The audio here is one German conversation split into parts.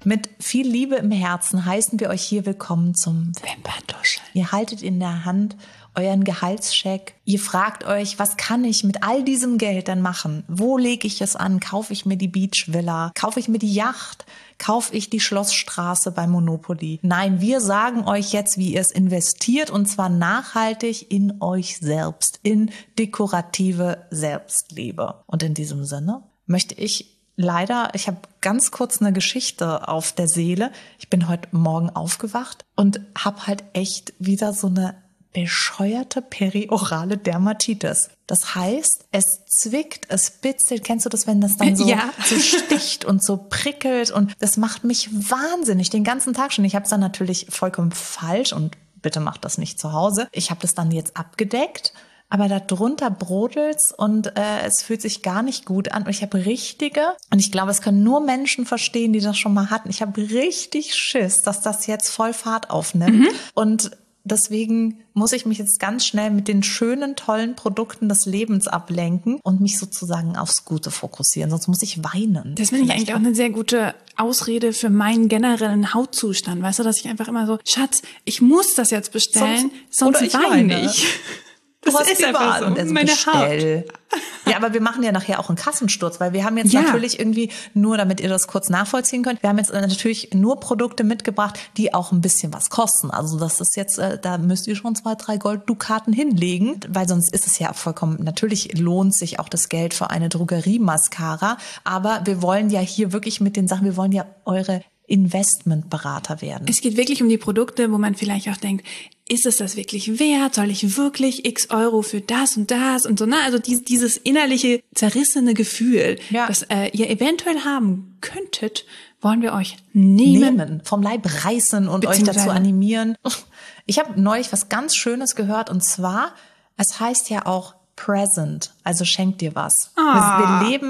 Mit viel Liebe im Herzen heißen wir euch hier willkommen zum Wimperntuscheln. Ihr haltet in der Hand euren Gehaltscheck. Ihr fragt euch, was kann ich mit all diesem Geld denn machen? Wo lege ich es an? Kaufe ich mir die Beachvilla? Kaufe ich mir die Yacht? Kaufe ich die Schlossstraße bei Monopoly? Nein, wir sagen euch jetzt, wie ihr es investiert, und zwar nachhaltig in euch selbst, in dekorative Selbstliebe. Und in diesem Sinne möchte ich habe ganz kurz eine Geschichte auf der Seele. Ich bin heute Morgen aufgewacht und habe halt echt wieder so eine bescheuerte periorale Dermatitis. Das heißt, es zwickt, es bitzelt. Kennst du das, wenn das dann so sticht und so prickelt? Und das macht mich wahnsinnig den ganzen Tag schon. Ich habe es dann natürlich vollkommen falsch und bitte macht das nicht zu Hause. Ich habe das dann jetzt abgedeckt. Aber darunter brodelt's und es fühlt sich gar nicht gut an. Und ich habe und ich glaube, es können nur Menschen verstehen, die das schon mal hatten. Ich habe richtig Schiss, dass das jetzt voll Fahrt aufnimmt. Und deswegen muss ich mich jetzt ganz schnell mit den schönen, tollen Produkten des Lebens ablenken und mich sozusagen aufs Gute fokussieren. Sonst muss ich weinen. Das finde ich eigentlich auch eine sehr gute Ausrede für meinen generellen Hautzustand. Weißt du, dass ich einfach immer so, Schatz, ich muss das jetzt bestellen, sonst weine ich. Du hast die Wahl und also meine bestell. Haut. Ja, aber wir machen ja nachher auch einen Kassensturz, weil wir haben jetzt natürlich irgendwie nur, damit ihr das kurz nachvollziehen könnt, wir haben jetzt natürlich nur Produkte mitgebracht, die auch ein bisschen was kosten. Also das ist jetzt, da müsst ihr schon 2-3 Golddukaten hinlegen, weil sonst ist es ja vollkommen, natürlich lohnt sich auch das Geld für eine Drogerie-Mascara, aber wir wollen ja hier wirklich mit den Sachen, wir wollen ja eure Investmentberater werden. Es geht wirklich um die Produkte, wo man vielleicht auch denkt, ist es das wirklich wert? Soll ich wirklich x Euro für das und so? Ne? Also dieses innerliche zerrissene Gefühl, das ihr eventuell haben könntet, wollen wir euch nehmen. Vom Leib reißen und euch dazu animieren. Ich habe neulich was ganz Schönes gehört, und zwar, es heißt ja auch present, also schenk dir was. Wir leben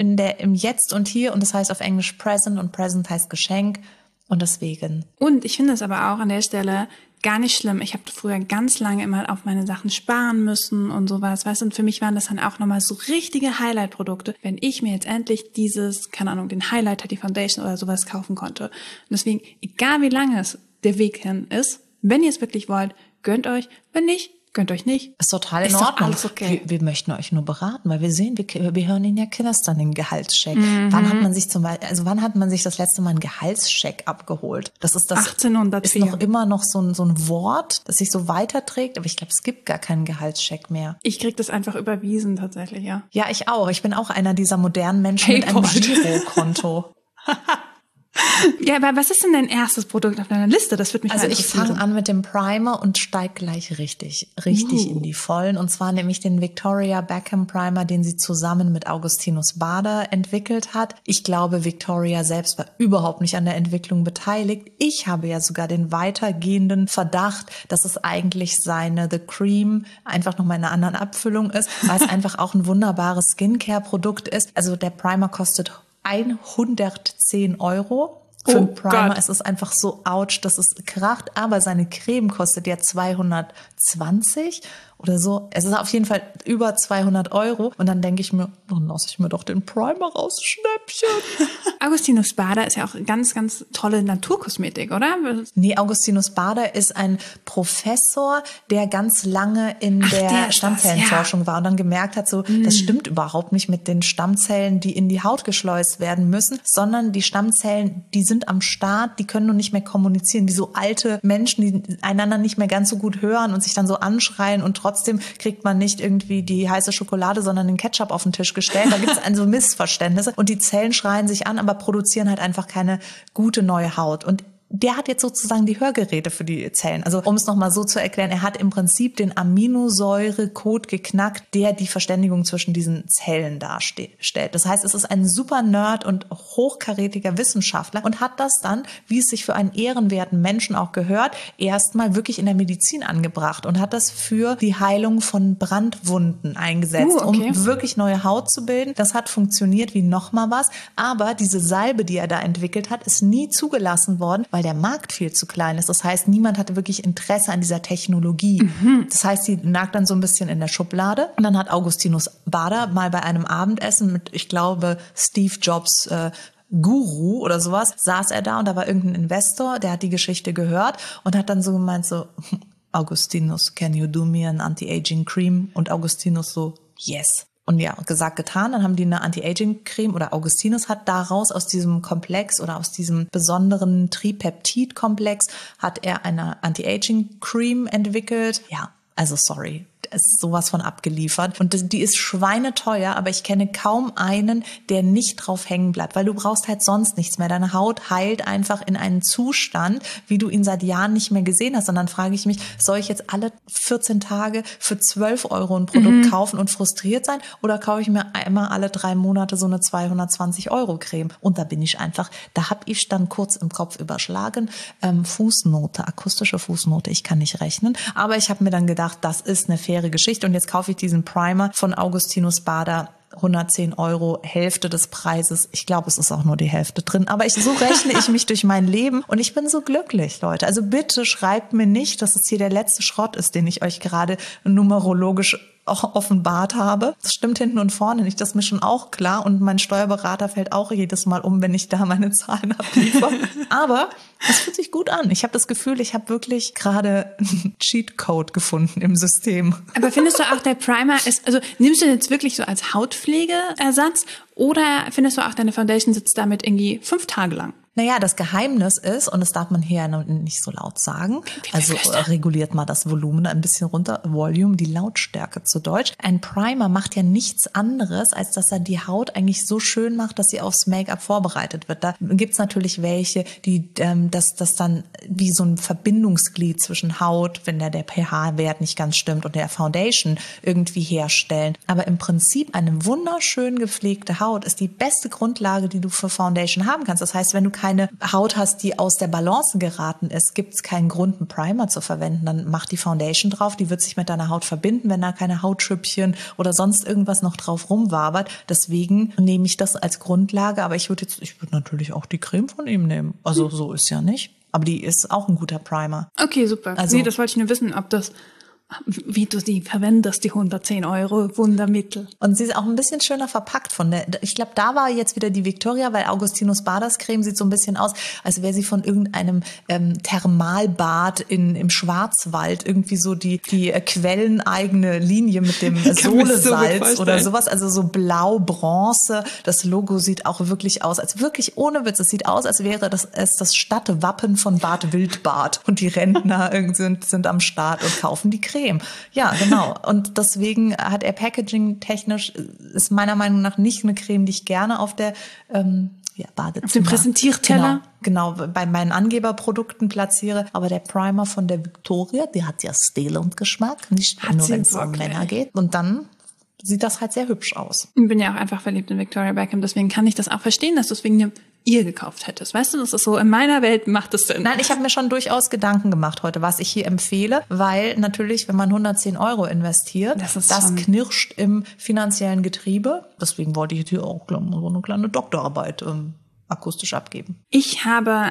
im Jetzt und Hier, und das heißt auf Englisch present, und present heißt Geschenk, und deswegen. Und ich finde es aber auch an der Stelle gar nicht schlimm. Ich habe früher ganz lange immer auf meine Sachen sparen müssen und sowas, weißt du, und für mich waren das dann auch nochmal so richtige Highlight-Produkte, wenn ich mir jetzt endlich dieses, keine Ahnung, den Highlighter, die Foundation oder sowas kaufen konnte. Und deswegen, egal wie lange es der Weg hin ist, wenn ihr es wirklich wollt, gönnt euch, wenn nicht, gönnt euch nicht. Ist total in Ordnung. Doch alles okay. Wir möchten euch nur beraten, weil wir sehen, wir hören in ja Kindern den Gehaltscheck. Wann hat man sich das letzte Mal einen Gehaltscheck abgeholt? Das ist das 1804. Ist noch immer noch so ein Wort, das sich so weiterträgt, aber ich glaube, es gibt gar keinen Gehaltscheck mehr. Ich krieg das einfach überwiesen tatsächlich, ja. Ja, ich auch. Ich bin auch einer dieser modernen Menschen mit einem Girokonto. Ja, aber was ist denn dein erstes Produkt auf deiner Liste? Das wird mich Also ich fange an mit dem Primer und steige gleich richtig in die Vollen. Und zwar nämlich den Victoria Beckham Primer, den sie zusammen mit Augustinus Bader entwickelt hat. Ich glaube, Victoria selbst war überhaupt nicht an der Entwicklung beteiligt. Ich habe ja sogar den weitergehenden Verdacht, dass es eigentlich seine The Cream einfach nochmal in einer anderen Abfüllung ist, weil es einfach auch ein wunderbares Skincare-Produkt ist. Also der Primer kostet 110 Euro. Für einen Primer ist es einfach so ouch, dass es kracht. Aber seine Creme kostet ja 220 oder so. Es ist auf jeden Fall über 200 Euro. Und dann denke ich mir, dann lasse ich mir doch den Primer raus, Schnäppchen. Augustinus Bader ist ja auch ganz, ganz tolle Naturkosmetik, oder? Nee, Augustinus Bader ist ein Professor, der ganz lange in der Stammzellenforschung war und dann gemerkt hat, das stimmt überhaupt nicht mit den Stammzellen, die in die Haut geschleust werden müssen, sondern die Stammzellen, die sind am Start, die können nur nicht mehr kommunizieren. Wie so alte Menschen, die einander nicht mehr ganz so gut hören und sich dann so anschreien, und trotzdem kriegt man nicht irgendwie die heiße Schokolade, sondern den Ketchup auf den Tisch gestellt. Da gibt es also Missverständnisse, und die Zellen schreien sich an, aber produzieren halt einfach keine gute neue Haut. Und der hat jetzt sozusagen die Hörgeräte für die Zellen. Also um es nochmal so zu erklären, er hat im Prinzip den Aminosäurecode geknackt, der die Verständigung zwischen diesen Zellen darstellt. Das heißt, es ist ein super Nerd und hochkarätiger Wissenschaftler und hat das dann, wie es sich für einen ehrenwerten Menschen auch gehört, erstmal wirklich in der Medizin angebracht und hat das für die Heilung von Brandwunden eingesetzt, um wirklich neue Haut zu bilden. Das hat funktioniert wie nochmal was. Aber diese Salbe, die er da entwickelt hat, ist nie zugelassen worden, weil der Markt viel zu klein ist. Das heißt, niemand hatte wirklich Interesse an dieser Technologie. Das heißt, sie lag dann so ein bisschen in der Schublade. Und dann hat Augustinus Bader mal bei einem Abendessen mit, ich glaube, Steve Jobs Guru oder sowas, saß er da und da war irgendein Investor, der hat die Geschichte gehört und hat dann so gemeint so, Augustinus, can you do me an anti-aging cream? Und Augustinus so, yes. Und ja, gesagt, getan, dann haben die eine Anti-Aging-Creme oder Augustinus hat daraus aus diesem Komplex oder aus diesem besonderen Tripeptid-Komplex hat er eine Anti-Aging-Creme entwickelt. Ja, also sorry. Ist sowas von abgeliefert. Und die ist schweineteuer, aber ich kenne kaum einen, der nicht drauf hängen bleibt, weil du brauchst halt sonst nichts mehr. Deine Haut heilt einfach in einen Zustand, wie du ihn seit Jahren nicht mehr gesehen hast. Und dann frage ich mich, soll ich jetzt alle 14 Tage für 12 Euro ein Produkt kaufen und frustriert sein? Oder kaufe ich mir einmal alle 3 Monate so eine 220 Euro Creme? Und da bin ich einfach, da habe ich dann kurz im Kopf überschlagen, Fußnote, akustische Fußnote, ich kann nicht rechnen. Aber ich habe mir dann gedacht, das ist eine faire Geschichte und jetzt kaufe ich diesen Primer von Augustinus Bader, 110 Euro, Hälfte des Preises. Ich glaube, es ist auch nur die Hälfte drin, aber so rechne ich mich durch mein Leben und ich bin so glücklich, Leute. Also bitte schreibt mir nicht, dass es hier der letzte Schrott ist, den ich euch gerade numerologisch auch offenbart habe. Das stimmt hinten und vorne nicht, das ist mir schon auch klar und mein Steuerberater fällt auch jedes Mal um, wenn ich da meine Zahlen abliefere. Aber es fühlt sich gut an. Ich habe das Gefühl, ich habe wirklich gerade einen Cheatcode gefunden im System. Aber findest du auch, der Primer ist, also nimmst du den jetzt wirklich so als Hautpflegeersatz oder findest du auch, deine Foundation sitzt damit irgendwie 5 Tage lang? Naja, das Geheimnis ist, und das darf man hier nicht so laut sagen, also reguliert mal das Volumen ein bisschen runter, Volume, die Lautstärke zu Deutsch. Ein Primer macht ja nichts anderes, als dass er die Haut eigentlich so schön macht, dass sie aufs Make-up vorbereitet wird. Da gibt's natürlich welche, die das dann wie so ein Verbindungsglied zwischen Haut, wenn der pH-Wert nicht ganz stimmt, und der Foundation irgendwie herstellen. Aber im Prinzip eine wunderschön gepflegte Haut ist die beste Grundlage, die du für Foundation haben kannst. Das heißt, wenn du keine Haut hast, die aus der Balance geraten ist, gibt es keinen Grund, einen Primer zu verwenden. Dann mach die Foundation drauf, die wird sich mit deiner Haut verbinden, wenn da keine Hautschüppchen oder sonst irgendwas noch drauf rumwabert. Deswegen nehme ich das als Grundlage, aber ich würde natürlich auch die Creme von ihm nehmen. Also so ist ja nicht. Aber die ist auch ein guter Primer. Okay, super. Also, nee, das wollte ich nur wissen, wie du sie verwendest, die 110 Euro Wundermittel. Und sie ist auch ein bisschen schöner verpackt ich glaube, da war jetzt wieder die Victoria, weil Augustinus Baders Creme sieht so ein bisschen aus, als wäre sie von irgendeinem Thermalbad im Schwarzwald, irgendwie so die quelleneigene Linie mit dem Solesalz oder sowas, also so blau-bronze. Das Logo sieht auch wirklich aus, als wirklich ohne Witz, es sieht aus, als wäre das Stadtwappen von Bad Wildbad und die Rentner sind am Start und kaufen die Creme. Ja, genau. Und deswegen hat er packaging-technisch, ist meiner Meinung nach nicht eine Creme, die ich gerne auf der Badezimmer, auf dem Präsentierteller? Genau, bei meinen Angeberprodukten platziere. Aber der Primer von der Victoria, der hat ja Stil und Geschmack, nicht nur wenn es um Männer geht. Und dann sieht das halt sehr hübsch aus. Ich bin ja auch einfach verliebt in Victoria Beckham, deswegen kann ich das auch verstehen, dass du es wegen ihr gekauft hättest. Weißt du, das ist so, in meiner Welt macht es Sinn. Nein, ich habe mir schon durchaus Gedanken gemacht heute, was ich hier empfehle, weil natürlich, wenn man 110 Euro investiert, das knirscht im finanziellen Getriebe. Deswegen wollte ich hier auch so eine kleine Doktorarbeit akustisch abgeben. Ich habe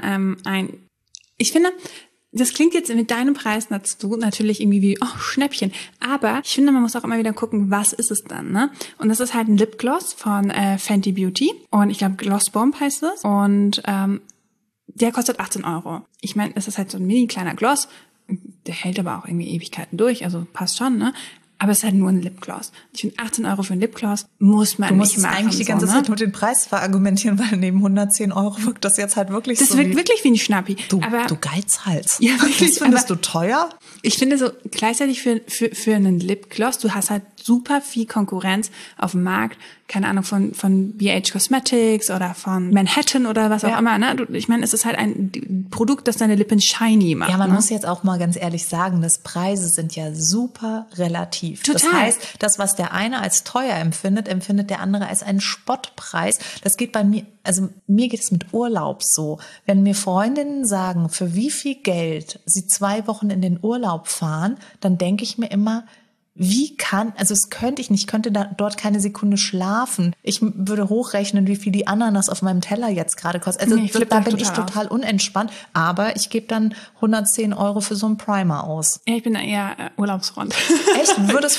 ich finde, das klingt jetzt mit deinem Preis dazu natürlich irgendwie wie, Schnäppchen. Aber ich finde, man muss auch immer wieder gucken, was ist es dann, ne? Und das ist halt ein Lipgloss von Fenty Beauty. Und ich glaube, Gloss Bomb heißt es. Und der kostet 18 Euro. Ich meine, es ist halt so ein mini kleiner Gloss. Der hält aber auch irgendwie Ewigkeiten durch. Also passt schon, ne? Aber es ist halt nur ein Lipgloss. Ich finde, 18 Euro für ein Lipgloss muss man nicht machen. Du musst eigentlich die ganze Zeit nur den Preis verargumentieren, weil neben 110 Euro wirkt das jetzt halt wirklich so. Das wirkt wirklich wie ein Schnappi. Du Geizhals. Ja, wirklich. Das findest du teuer? Ich finde so, gleichzeitig für einen Lipgloss, du hast halt super viel Konkurrenz auf dem Markt. Keine Ahnung, von BH Cosmetics oder von Manhattan oder was auch immer. Ne? Ich meine, es ist halt ein Produkt, das deine Lippen shiny macht. Ja, man muss jetzt auch mal ganz ehrlich sagen, dass Preise sind ja super relativ. Total. Das heißt, das, was der eine als teuer empfindet der andere als einen Spottpreis. Das geht bei mir, also mir geht es mit Urlaub so. Wenn mir Freundinnen sagen, für wie viel Geld sie 2 Wochen in den Urlaub fahren, dann denke ich mir immer, Also es könnte ich nicht, ich könnte dort keine Sekunde schlafen. Ich würde hochrechnen, wie viel die Ananas auf meinem Teller jetzt gerade kostet. Also da bin ich total unentspannt, aber ich gebe dann 110 € für so einen Primer aus. Ja, ich bin da eher Urlaubsfreund. Echt? Du würdest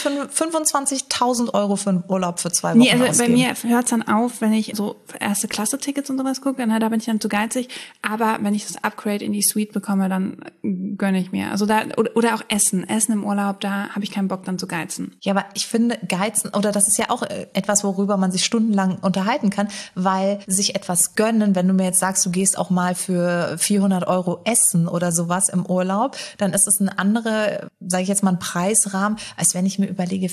25.000 € für einen Urlaub für 2 Wochen also ausgeben? Bei mir hört es dann auf, wenn ich so Erste-Klasse-Tickets und sowas gucke, da bin ich dann zu geizig. Aber wenn ich das Upgrade in die Suite bekomme, dann gönne ich mir. Also oder auch Essen im Urlaub, da habe ich keinen Bock dann zu geizen. Ja, aber ich finde Geizen, oder das ist ja auch etwas, worüber man sich stundenlang unterhalten kann, weil sich etwas gönnen, wenn du mir jetzt sagst, du gehst auch mal für 400 € essen oder sowas im Urlaub, dann ist das ein anderer, sage ich jetzt mal, ein Preisrahmen, als wenn ich mir überlege,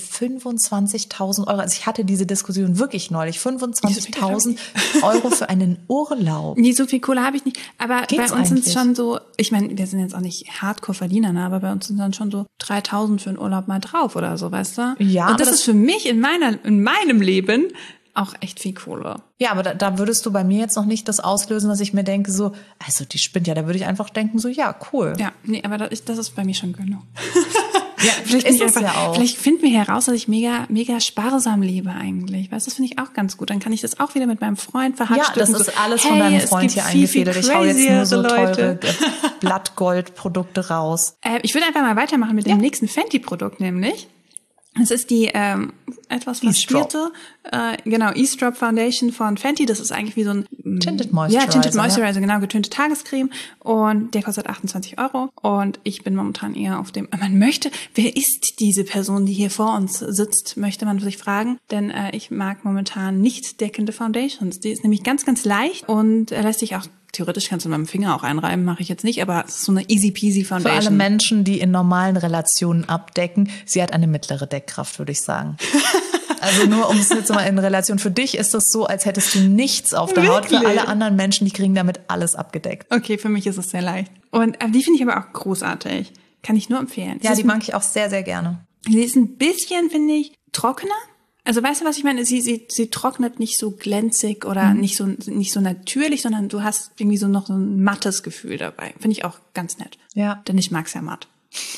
25.000 €. Also ich hatte diese Diskussion wirklich neulich, 25.000 € für einen Urlaub. Nee, so viel Kohle habe ich nicht. Aber Geht's bei uns sind es eigentlich? schon so, ich meine, wir sind jetzt auch nicht Hardcore-Verdiener, ne, aber bei uns sind dann schon so 3.000 für einen Urlaub mal drauf oder so, weißt du? Ja, und das ist für mich in meinem Leben auch echt viel Kohle. Ja, aber da würdest du bei mir jetzt noch nicht das auslösen, dass ich mir denke, so, also die spinnt ja, da würde ich einfach denken, so, ja, cool. Ja, nee, aber das ist bei mir schon Gönnung. Ja, vielleicht ist es ja auch. Vielleicht finden wir heraus, dass ich mega, mega sparsam lebe eigentlich. Weißt du, das finde ich auch ganz gut. Dann kann ich das auch wieder mit meinem Freund verhackstücken. Ja, das ist alles von deinem Freund hier eingefädelt. Ich hau jetzt nur so teure Blattgold-Produkte raus. Ich würde einfach mal weitermachen mit dem nächsten Fenty-Produkt, nämlich. Es ist die etwas verspierte, Ease-Drop Foundation von Fenty. Das ist eigentlich wie so ein Tinted Moisturizer. Ja, Tinted Moisturizer, genau, getönte Tagescreme. Und der kostet 28 €. Und ich bin momentan eher auf dem, wer ist diese Person, die hier vor uns sitzt, möchte man sich fragen. Denn ich mag momentan nicht deckende Foundations. Die ist nämlich ganz, ganz leicht und lässt sich auch theoretisch kannst du mit dem Finger auch einreiben, mache ich jetzt nicht, aber es ist so eine easy peasy Foundation. Für alle Menschen, die in normalen Relationen abdecken, sie hat eine mittlere Deckkraft, würde ich sagen. Also nur um es jetzt mal in Relation. Für dich ist das so, als hättest du nichts auf der Haut. Für alle anderen Menschen, die kriegen damit alles abgedeckt. Okay, für mich ist es sehr leicht. Und die finde ich aber auch großartig. Kann ich nur empfehlen. Ja, die mag ich auch sehr, sehr gerne. Sie ist ein bisschen, finde ich, trockener. Also weißt du, was ich meine? Sie trocknet nicht so glänzig oder nicht so natürlich, sondern du hast irgendwie so noch so ein mattes Gefühl dabei. Finde ich auch ganz nett. Ja. Denn ich mag's ja matt.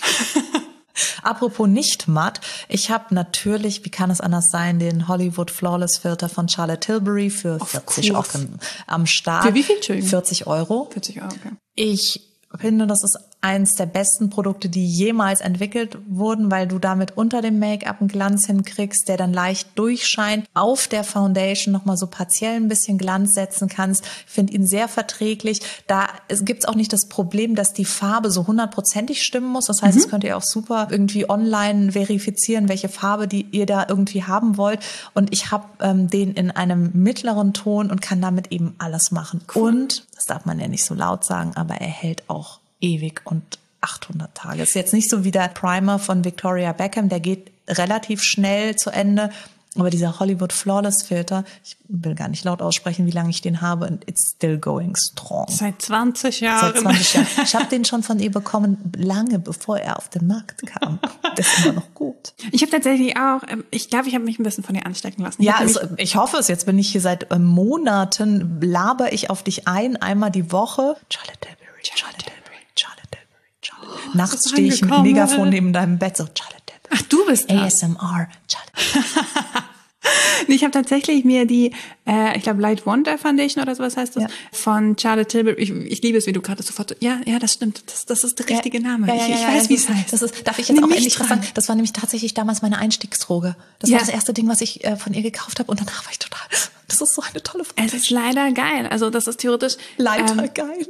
Apropos nicht matt, ich habe natürlich, wie kann es anders sein, den Hollywood Flawless Filter von Charlotte Tilbury für 40 € am Start. Für wie viel? Entschuldigung? 40 €. 40 €, okay. Ich finde, das ist eins der besten Produkte, die jemals entwickelt wurden, weil du damit unter dem Make-up einen Glanz hinkriegst, der dann leicht durchscheint, auf der Foundation nochmal so partiell ein bisschen Glanz setzen kannst. Ich finde ihn sehr verträglich. Da gibt's auch nicht das Problem, dass die Farbe so 100%ig stimmen muss. Das heißt, das könnt ihr auch super irgendwie online verifizieren, welche Farbe die ihr da irgendwie haben wollt. Und ich habe den in einem mittleren Ton und kann damit eben alles machen. Cool. Und, das darf man ja nicht so laut sagen, aber er hält auch ewig und 800 Tage. Ist jetzt nicht so wie der Primer von Victoria Beckham, der geht relativ schnell zu Ende. Aber dieser Hollywood Flawless Filter, ich will gar nicht laut aussprechen, wie lange ich den habe, und it's still going strong. Seit 20 Jahren. Seit 20 Jahren. Ich habe den schon von ihr bekommen, lange bevor er auf den Markt kam. Das ist immer noch gut. Ich habe tatsächlich auch, ich glaube, ich habe mich ein bisschen von ihr anstecken lassen. Ich hoffe es. Jetzt bin ich hier seit Monaten, laber ich auf dich ein, einmal die Woche. Charlotte Tilbury, Charlotte Tilbury, Charlotte Tilbury, Charlotte. Nachts stehe ich mit Megafon neben deinem Bett, so Charlotte Tilbury. Ach, du bist ASMR, Charlotte. Ich habe tatsächlich mir die, ich glaube Light Wonder Foundation oder sowas heißt das, von Charlotte Tilbury. Ich liebe es, wie du gerade sofort, ja, das stimmt, das ist der richtige Name. Ich weiß, wie es heißt. Darf ich jetzt auch endlich was sagen? Das war nämlich tatsächlich damals meine Einstiegsdroge. Das war das erste Ding, was ich von ihr gekauft habe, und danach war ich total, das ist so eine tolle Foundation. Es ist leider geil, also das ist theoretisch. Leider geil.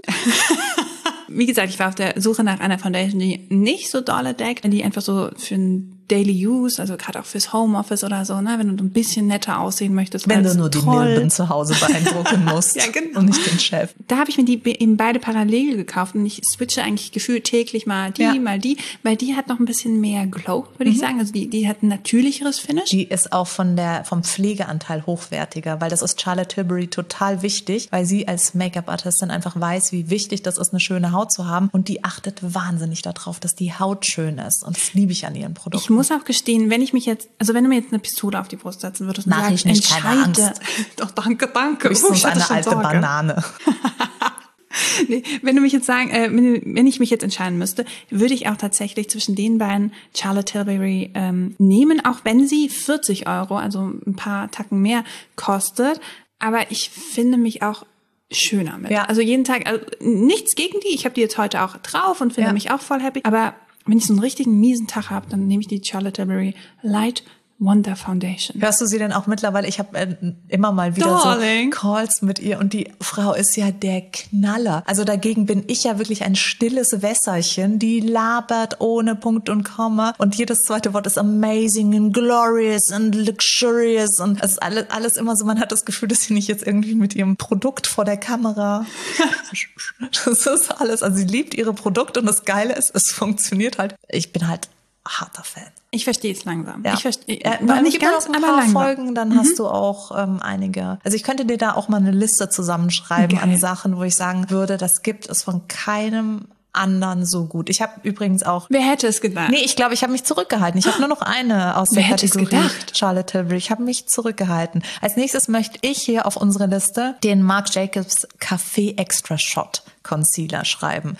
Wie gesagt, ich war auf der Suche nach einer Foundation, die nicht so dolle deckt, die einfach so für ein Daily Use, also gerade auch fürs Homeoffice oder so, ne, wenn du ein bisschen netter aussehen möchtest. Wenn du nur die Milben zu Hause beeindrucken musst. Ja, genau. Und nicht den Chef. Da habe ich mir die eben beide parallel gekauft, und ich switche eigentlich gefühlt täglich mal die, weil die hat noch ein bisschen mehr Glow, würde ich sagen. Also die hat ein natürlicheres Finish. Die ist auch vom Pflegeanteil hochwertiger, weil das ist Charlotte Tilbury total wichtig, weil sie als Make-up-Artistin einfach weiß, wie wichtig das ist, eine schöne Haut zu haben, und die achtet wahnsinnig darauf, dass die Haut schön ist, und das liebe ich an ihren Produkten. Ich muss auch gestehen, wenn du mir jetzt eine Pistole auf die Brust setzen würdest und sagst, entscheide. Doch, danke. Höchstens eine alte Banane. Nee, wenn ich mich jetzt entscheiden müsste, würde ich auch tatsächlich zwischen den beiden Charlotte Tilbury nehmen, auch wenn sie 40 €, also ein paar Tacken mehr kostet. Aber ich finde mich auch schöner mit. Ja. Also jeden Tag, also nichts gegen die. Ich habe die jetzt heute auch drauf und finde mich auch voll happy. Aber wenn ich so einen richtigen miesen Tag habe, dann nehme ich die Charlotte Tilbury Light Wonder Foundation. Hörst du sie denn auch mittlerweile? Ich habe immer mal wieder Darling. so Calls mit ihr und die Frau ist ja der Knaller. Also dagegen bin ich ja wirklich ein stilles Wässerchen, die labert ohne Punkt und Komma und jedes zweite Wort ist amazing and glorious and luxurious und es ist alles immer so, man hat das Gefühl, dass sie nicht jetzt irgendwie mit ihrem Produkt vor der Kamera. Das ist alles, also sie liebt ihre Produkte und das Geile ist, es funktioniert halt. Ich bin halt harter Fan. Ich verstehe es langsam. Ja. Ich verstehe noch nicht ganz, ein aber paar langsam. Folgen, dann hast du auch einige. Also ich könnte dir da auch mal eine Liste zusammenschreiben Geil. an Sachen, wo ich sagen würde, das gibt es von keinem anderen so gut. Ich habe übrigens auch... Wer hätte es gedacht? Nee, ich glaube, ich habe mich zurückgehalten. Ich habe nur noch eine aus der Wer hätte es Kategorie gedacht? Charlotte Tilbury. Ich habe mich zurückgehalten. Als nächstes möchte ich hier auf unsere Liste den Marc Jacobs Café Extra Shot Concealer schreiben.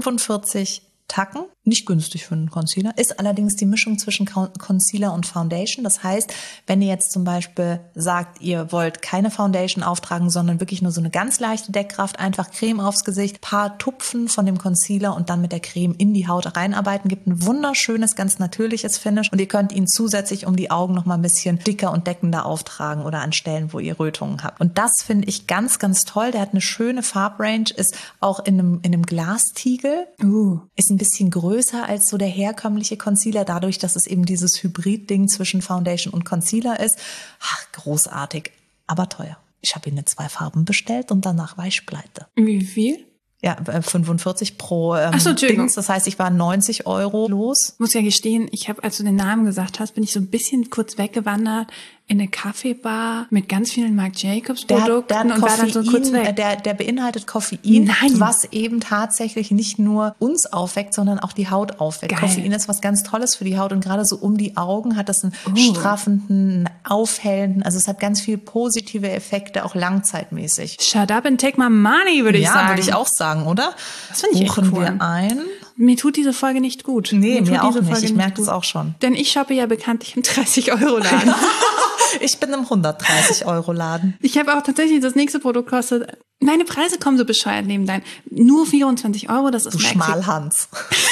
45 Tacken, nicht günstig für einen Concealer, ist allerdings die Mischung zwischen Concealer und Foundation. Das heißt, wenn ihr jetzt zum Beispiel sagt, ihr wollt keine Foundation auftragen, sondern wirklich nur so eine ganz leichte Deckkraft, einfach Creme aufs Gesicht, paar Tupfen von dem Concealer und dann mit der Creme in die Haut reinarbeiten, gibt ein wunderschönes, ganz natürliches Finish und ihr könnt ihn zusätzlich um die Augen noch mal ein bisschen dicker und deckender auftragen oder an Stellen, wo ihr Rötungen habt. Und das finde ich ganz, ganz toll. Der hat eine schöne Farbrange, ist auch in einem Glastiegel, ist ein bisschen größer als so der herkömmliche Concealer, dadurch, dass es eben dieses Hybrid-Ding zwischen Foundation und Concealer ist. Ach, großartig, aber teuer. Ich habe ihn in 2 Farben bestellt und danach war ich pleite. Wie viel? Ja, 45 pro Ach so, Entschuldigung. Dings. Das heißt, ich war 90 € los. Muss ja gestehen, als du den Namen gesagt hast, bin ich so ein bisschen kurz weggewandert in eine Kaffeebar mit ganz vielen Marc Jacobs Produkten der hat und war dann so kurz weg. Der beinhaltet Koffein, Nein. was eben tatsächlich nicht nur uns aufweckt, sondern auch die Haut aufweckt. Geil. Koffein ist was ganz Tolles für die Haut und gerade so um die Augen hat es einen straffenden, aufhellenden, also es hat ganz viele positive Effekte, auch langzeitmäßig. Shut up and take my money, würde ich sagen. Ja, würde ich auch sagen, oder? Das finde ich echt Buchen cool. wir ein. Mir tut diese Folge nicht gut. Nee, tut mir auch diese nicht. Folge Ich merke gut. das auch schon. Denn ich shoppe ja bekanntlich im 30-€-Laden. Ich bin im 130-€-Laden. Ich habe auch tatsächlich, das nächste Produkt kostet, meine Preise kommen so bescheuert neben dein. Nur 24 €, das ist Du Schmalhans.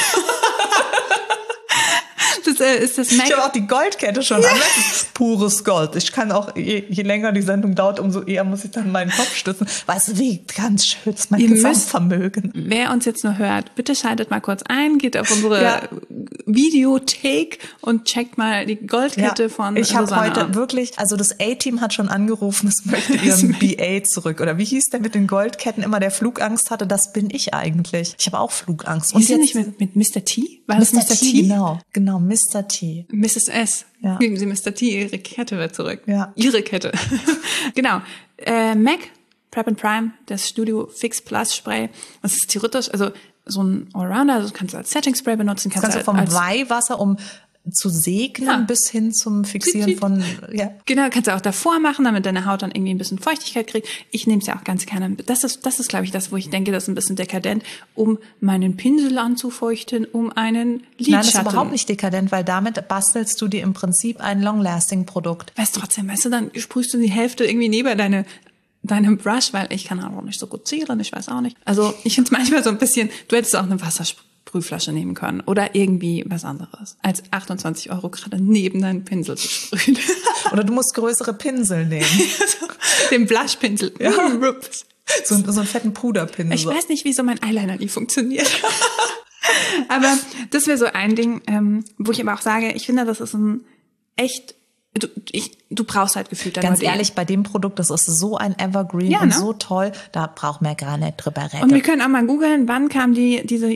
Das ist das Mac. Ich habe auch die Goldkette schon an. Pures Gold. Ich kann auch, je länger die Sendung dauert, umso eher muss ich dann meinen Kopf stützen. Weißt du, wie ganz schön ist mein Gesamtvermögen. Wer uns jetzt nur hört, bitte schaltet mal kurz ein, geht auf unsere Videothek und checkt mal die Goldkette von Ich habe Susanne heute ab. wirklich, also das A-Team hat schon angerufen, es möchte ihren BA zurück. Oder wie hieß der mit den Goldketten immer, der Flugangst hatte? Das bin ich eigentlich. Ich habe auch Flugangst. Und jetzt nicht mit Mr. T? War das Mr. T? Genau, Mr. T. Mrs. S. Ja. Geben Sie Mr. T, Ihre Kette wird zurück. Ja. Ihre Kette. Genau. MAC, Prep and Prime, das Studio Fix Plus Spray. Das ist theoretisch, also so ein Allrounder, also kannst du als Setting Spray benutzen. Kannst du vom Weihwasser, um zu segnen, bis hin zum Fixieren von, Genau, kannst du auch davor machen, damit deine Haut dann irgendwie ein bisschen Feuchtigkeit kriegt. Ich nehme es ja auch ganz gerne. Das ist, glaube ich, das, wo ich denke, das ist ein bisschen dekadent, um meinen Pinsel anzufeuchten, um einen Lidschatten. Nein, das ist überhaupt nicht dekadent, weil damit bastelst du dir im Prinzip ein Long-Lasting-Produkt. Weißt du, dann sprühst du die Hälfte irgendwie neben deinem Brush, weil ich kann auch nicht so gut zieren, ich weiß auch nicht. Also ich finde es manchmal so ein bisschen, du hättest auch eine Wassersprühflasche nehmen können oder irgendwie was anderes, als 28 € gerade neben deinen Pinsel zu sprühen. Oder du musst größere Pinsel nehmen. Den Blushpinsel. Ja. So einen fetten Puderpinsel. Ich weiß nicht, wieso mein Eyeliner nie funktioniert. Aber das wäre so ein Ding, wo ich aber auch sage, ich finde, das ist ein echt... Du brauchst halt gefühlt Ganz ehrlich, bei dem Produkt, das ist so ein Evergreen und so toll, da braucht man gar nicht drüber reden. Und wir können auch mal googeln, wann kam diese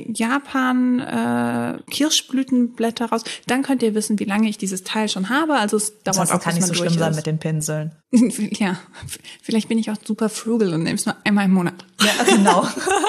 Japan-Kirschblütenblätter raus. Dann könnt ihr wissen, wie lange ich dieses Teil schon habe. Also es dauert das auch, kann bis nicht man so durch schlimm sein ist. mit den Pinseln. Ja, vielleicht bin ich auch super frugal und nehme es nur einmal im Monat. Ja, genau.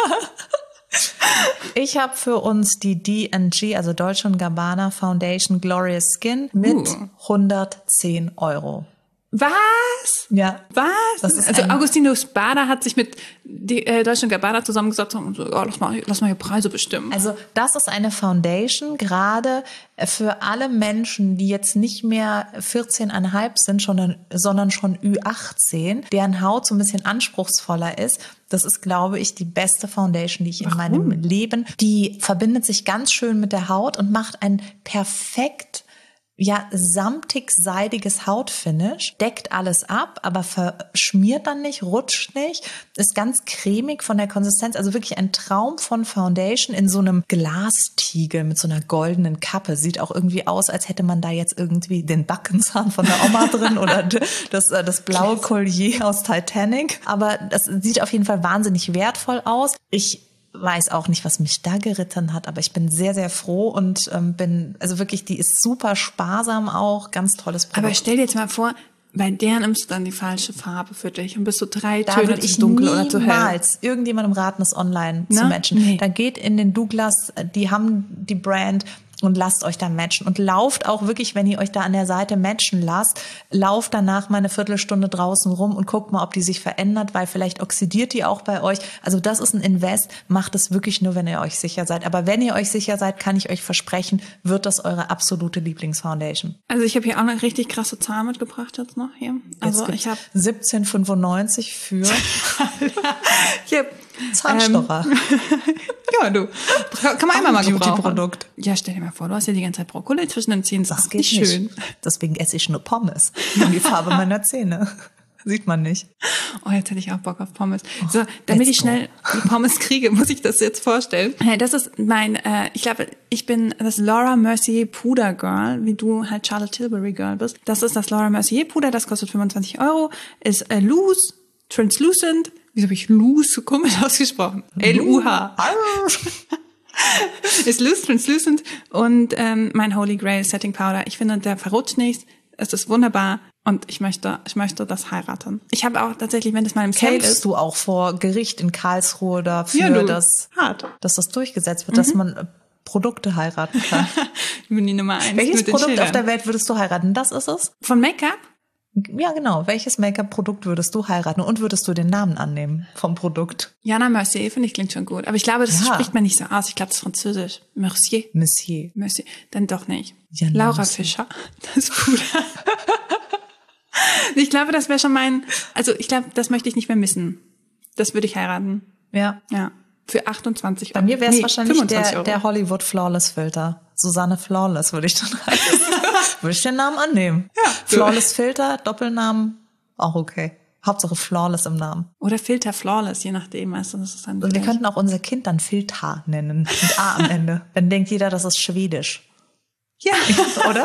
Ich habe für uns die D&G, also Dolce & Gabbana Foundation Glorious Skin mit 110 €. Was? Ja. Was? Das ist also ein- Agostino Spada hat sich mit Dolce & Gabbana zusammengesetzt und so, lass mal hier Preise bestimmen. Also das ist eine Foundation, gerade für alle Menschen, die jetzt nicht mehr 14,5 sind, sondern schon Ü18, deren Haut so ein bisschen anspruchsvoller ist. Das ist, glaube ich, die beste Foundation, die ich in meinem Leben. Die verbindet sich ganz schön mit der Haut und macht ein perfekt samtig-seidiges Hautfinish, deckt alles ab, aber verschmiert dann nicht, rutscht nicht, ist ganz cremig von der Konsistenz, also wirklich ein Traum von Foundation in so einem Glastiegel mit so einer goldenen Kappe. Sieht auch irgendwie aus, als hätte man da jetzt irgendwie den Backenzahn von der Oma drin oder das blaue Collier aus Titanic. Aber das sieht auf jeden Fall wahnsinnig wertvoll aus. Ich weiß auch nicht, was mich da geritten hat, aber ich bin sehr, sehr froh und die ist super sparsam auch, ganz tolles Produkt. Aber stell dir jetzt mal vor, bei der nimmst du dann die falsche Farbe für dich und bist so 3 da Töne würde zu ich dunkel oder zu hell. niemals irgendjemandem raten, es online zu matchen. Nee. Da geht in den Douglas, die haben die Brand und lasst euch da matchen. Und lauft auch wirklich, wenn ihr euch da an der Seite matchen lasst, lauft danach mal eine Viertelstunde draußen rum und guckt mal, ob die sich verändert, weil vielleicht oxidiert die auch bei euch. Also das ist ein Invest. Macht es wirklich nur, wenn ihr euch sicher seid. Aber wenn ihr euch sicher seid, kann ich euch versprechen, wird das eure absolute Lieblingsfoundation. Also ich habe hier auch eine richtig krasse Zahl mitgebracht jetzt noch hier. Also ich habe 17,95 für hier Zahnstocher. ja, du. Kann man einmal mal gebrauchen. Beauty-Produkt. Ja, stell dir mal vor, du hast ja die ganze Zeit Brokkoli zwischen den Zähnen. Das ist geht nicht schön. Deswegen esse ich nur Pommes. Nur die Farbe meiner Zähne. Sieht man nicht. Oh, jetzt hätte ich auch Bock auf Pommes. So, damit ich schnell die Pommes kriege, muss ich das jetzt vorstellen. Das ist ich glaube, ich bin das Laura Mercier Puder Girl, wie du halt Charlotte Tilbury Girl bist. Das ist das Laura Mercier Puder, das kostet 25 €, ist loose, translucent. Wieso habe ich loose so komisch ausgesprochen? L-U-H. Ist loose, translucent und mein Holy Grail Setting Powder. Ich finde, der verrutscht nicht. Es ist wunderbar und ich möchte das heiraten. Ich habe auch tatsächlich, wenn das mal im Sale Kämpfst ist, du auch vor Gericht in Karlsruhe dafür, dass das durchgesetzt wird, dass man Produkte heiraten kann? Ich bin die Nummer 1 Welches mit den Produkt Schildern. auf der Welt würdest du heiraten? Das ist es? Von Make-up? Ja, genau. Welches Make-up-Produkt würdest du heiraten? Und würdest du den Namen annehmen vom Produkt? Jana Mercier, finde ich, klingt schon gut. Aber ich glaube, das spricht man nicht so aus. Ich glaube, das ist französisch. Mercier. Monsieur. Mercier. Dann doch nicht. Jana Laura Mercier. Fischer. Das Puder. Ich glaube, das wäre schon ich glaube, das möchte ich nicht mehr missen. Das würde ich heiraten. Ja. Ja. Für 28 €. Bei mir wäre es wahrscheinlich 25 der Hollywood Flawless Filter. Susanne Flawless würde ich dann heißen. Würde ich den Namen annehmen. Ja. Flawless Filter, Doppelnamen, auch okay. Hauptsache Flawless im Namen. Oder Filter Flawless, je nachdem. Also das ist dann Und wir vielleicht- könnten auch unser Kind dann Filter nennen. Mit A am Ende. Dann denkt jeder, das ist Schwedisch. Ja. Oder?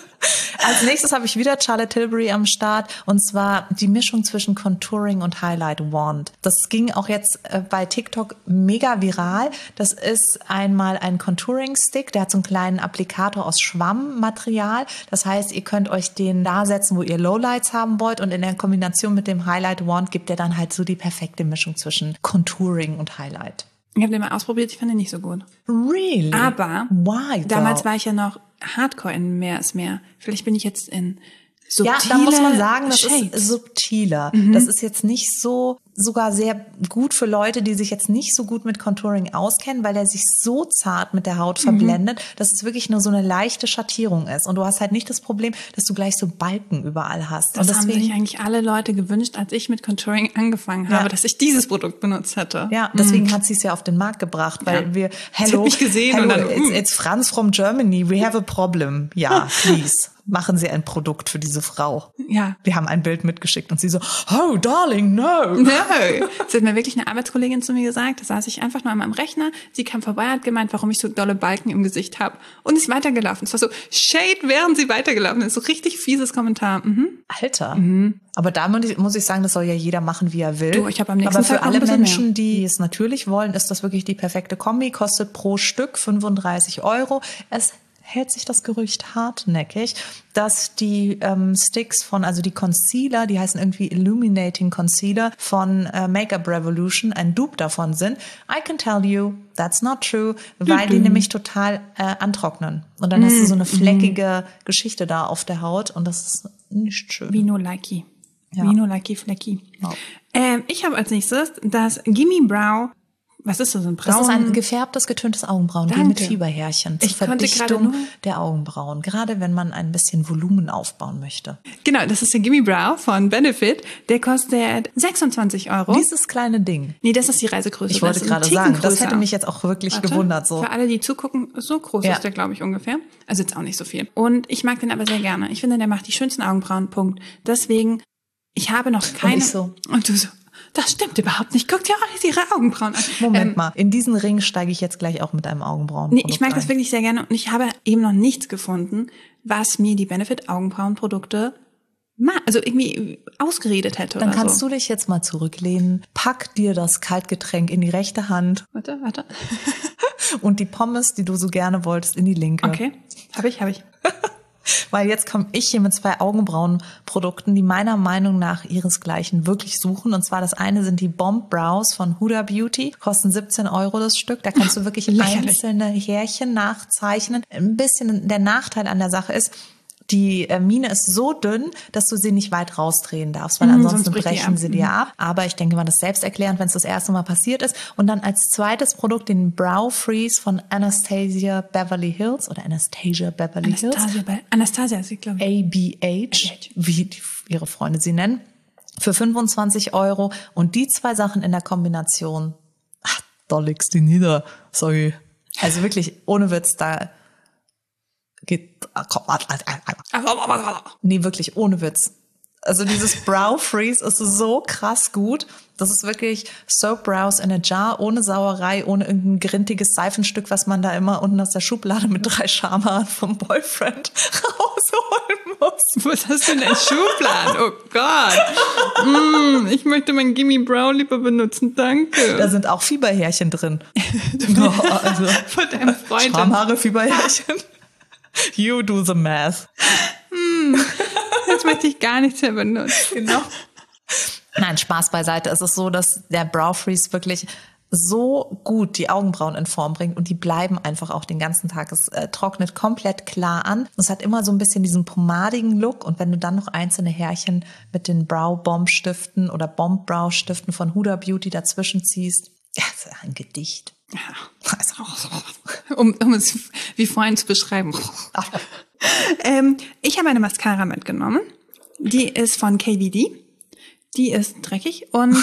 Als nächstes habe ich wieder Charlotte Tilbury am Start und zwar die Mischung zwischen Contouring und Highlight Wand. Das ging auch jetzt bei TikTok mega viral. Das ist einmal ein Contouring Stick, der hat so einen kleinen Applikator aus Schwammmaterial. Das heißt, ihr könnt euch den da setzen, wo ihr Lowlights haben wollt und in der Kombination mit dem Highlight Wand gibt der dann halt so die perfekte Mischung zwischen Contouring und Highlight. Ich habe den mal ausprobiert, ich fand den nicht so gut. Really? Aber Why, damals though? war ich ja noch Hardcore in Mehr ist mehr. Vielleicht bin ich jetzt in subtile Ja, da muss man sagen, das Shades. ist subtiler. Das ist jetzt nicht so, sogar sehr gut für Leute, die sich jetzt nicht so gut mit Contouring auskennen, weil der sich so zart mit der Haut verblendet, dass es wirklich nur so eine leichte Schattierung ist. Und du hast halt nicht das Problem, dass du gleich so Balken überall hast. Das und haben sich eigentlich alle Leute gewünscht, als ich mit Contouring angefangen habe, dass ich dieses Produkt benutzt hätte. Ja, deswegen hat sie es ja auf den Markt gebracht, weil wir, hello, mich gesehen hello, und dann, it's Franz from Germany, we have a problem. Ja, please, machen Sie ein Produkt für diese Frau. Ja. Wir haben ein Bild mitgeschickt und sie so, oh, darling, no. No. Das hat mir wirklich eine Arbeitskollegin zu mir gesagt. Da saß ich einfach nur an meinem Rechner. Sie kam vorbei, hat gemeint, warum ich so dolle Balken im Gesicht habe. Und ist weitergelaufen. Es war so Shade, während sie weitergelaufen ist. So richtig fieses Kommentar. Alter. Aber da muss ich sagen, das soll ja jeder machen, wie er will. Du, ich habe am nächsten Aber für Tag noch alle ein bisschen Menschen, mehr. die es natürlich wollen, ist das wirklich die perfekte Kombi. Kostet pro Stück 35 €. Es hält sich das Gerücht hartnäckig, dass die Sticks also die Concealer, die heißen irgendwie Illuminating Concealer von Makeup Revolution, ein Dupe davon sind. I can tell you, that's not true, weil die nämlich total antrocknen. Und dann hast du so eine fleckige Geschichte da auf der Haut und das ist nicht schön. Vino Lucky. Ja. Vino Lucky Flecky. Ja. Ich habe als nächstes das Gimme Brow. Was ist das? Das ist ein gefärbtes, getöntes Augenbrauengel Danke. mit Fieberhärchen zur Ich konnte gerade Verdichtung nur- der Augenbrauen. Gerade wenn man ein bisschen Volumen aufbauen möchte. Genau, das ist der Gimme Brow von Benefit. Der kostet 26 €. Dieses kleine Ding. Nee, das ist die Reisegröße. Ich wollte Das ist ein gerade Ticken sagen, das größer. hätte mich jetzt auch wirklich Warte, gewundert. So. Für alle, die zugucken, so groß Ja. ist der, glaube ich, ungefähr. Also jetzt auch nicht so viel. Und ich mag den aber sehr gerne. Ich finde, der macht die schönsten Augenbrauen, Punkt. Deswegen, ich habe noch keine... ich so. Und du so, das stimmt überhaupt nicht. Guck dir auch ihre Augenbrauen an. Moment mal, in diesen Ring steige ich jetzt gleich auch mit einem Augenbrauenprodukt Nee, ich mag das ein. wirklich sehr gerne. Und ich habe eben noch nichts gefunden, was mir die Benefit Augenbrauenprodukte also irgendwie ausgeredet hätte Dann oder kannst so. du dich jetzt mal zurücklehnen, pack dir das Kaltgetränk in die rechte Hand Warte. und die Pommes, die du so gerne wolltest, in die linke. Okay, habe ich. Weil jetzt komme ich hier mit 2 Augenbrauenprodukten, die meiner Meinung nach ihresgleichen wirklich suchen. Und zwar das eine sind die Bomb Brows von Huda Beauty. Kosten 17 € das Stück. Da kannst du wirklich Lächerlich. einzelne Härchen nachzeichnen. Ein bisschen der Nachteil an der Sache ist, die Mine ist so dünn, dass du sie nicht weit rausdrehen darfst, weil ansonsten sonst bricht die brechen ab. sie dir ab. Aber ich denke mal, das ist selbsterklärend, wenn es das erste Mal passiert ist. Und dann als zweites Produkt den Brow Freeze von Anastasia Beverly Hills. Anastasia ist sie, glaube ich. ABH, wie ihre Freunde sie nennen, für 25 €. Und die 2 Sachen in der Kombination, da legst du nieder, sorry. Also wirklich, ohne Witz, da geht... Nee, wirklich, ohne Witz. Also dieses Brow Freeze ist so krass gut. Das ist wirklich Soap Brows in a Jar, ohne Sauerei, ohne irgendein grintiges Seifenstück, was man da immer unten aus der Schublade mit 3 Schamhaaren vom Boyfriend rausholen muss. Was hast du in der Schublade? Oh Gott. Ich möchte mein Gimme Brow lieber benutzen, danke. Da sind auch Fieberhärchen drin. Also, Von deinem Freund. Schamhaare, Fieberhärchen. You do the math. Jetzt möchte ich gar nichts mehr benutzen. Genau. Nein, Spaß beiseite. Es ist so, dass der Brow Freeze wirklich so gut die Augenbrauen in Form bringt und die bleiben einfach auch den ganzen Tag. Es trocknet komplett klar an. Es hat immer so ein bisschen diesen pomadigen Look und wenn du dann noch einzelne Härchen mit den Brow Bomb Stiften oder Bomb Brow Stiften von Huda Beauty dazwischen ziehst, ja, das ist ein Gedicht. Ja. Um es wie vorhin zu beschreiben. Ich habe eine Mascara mitgenommen. Die ist von KVD. Die ist dreckig und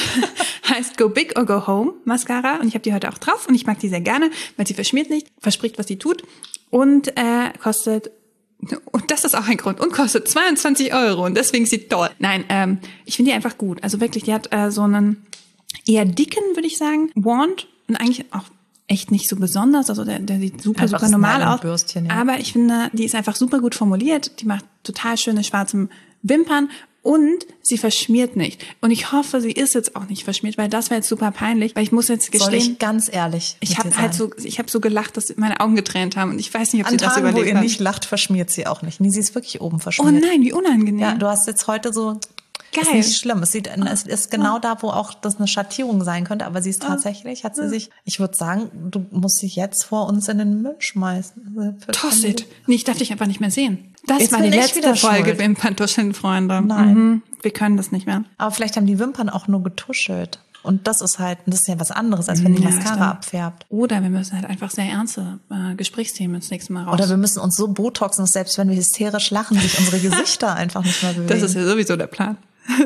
heißt Go Big or Go Home Mascara. Und ich habe die heute auch drauf und ich mag die sehr gerne, weil sie verschmiert nicht, verspricht, was sie tut. Und kostet, und das ist auch ein Grund, und kostet 22 € und deswegen ist sie toll. Nein, ich finde die einfach gut. Also wirklich, die hat so einen eher dicken, würde ich sagen, Wand und eigentlich auch echt nicht so besonders. Also der sieht super, Einfach super normal aus. Nylonbürstchen, ja. Aber ich finde, die ist einfach super gut formuliert. Die macht total schöne schwarze Wimpern und sie verschmiert nicht. Und ich hoffe, sie ist jetzt auch nicht verschmiert, weil das wäre jetzt super peinlich. Weil ich muss jetzt Soll gestehen, ich ganz ehrlich ich mit dir habe halt sagen? ich habe so gelacht, dass meine Augen getränt haben und ich weiß nicht, ob An sie das Tagen, wo überlebt ihr hat. nicht lacht, verschmiert sie auch nicht. Nee, sie ist wirklich oben Oh verschmiert. nein, wie unangenehm. Ja, du hast jetzt heute so... Geil. Ist nicht schlimm. Es ist genau da, wo auch das eine Schattierung sein könnte, aber sie ist tatsächlich, hat sie sich, ich würde sagen, du musst sie jetzt vor uns in den Müll schmeißen. Toss it. Nee, ich darf dich einfach nicht mehr sehen. Das Jetzt war die bin ich letzte wieder Folge schuld. Wimperntuscheln, Freunde. Nein. Wir können das nicht mehr. Aber vielleicht haben die Wimpern auch nur getuschelt. Und das ist ja was anderes, als wenn die Ja, Mascara stimmt. abfärbt. Oder wir müssen halt einfach sehr ernste Gesprächsthemen das nächste Mal raus. Oder wir müssen uns so botoxen, dass selbst wenn wir hysterisch lachen, sich unsere Gesichter einfach nicht mehr bewegen. das ist ja sowieso der Plan.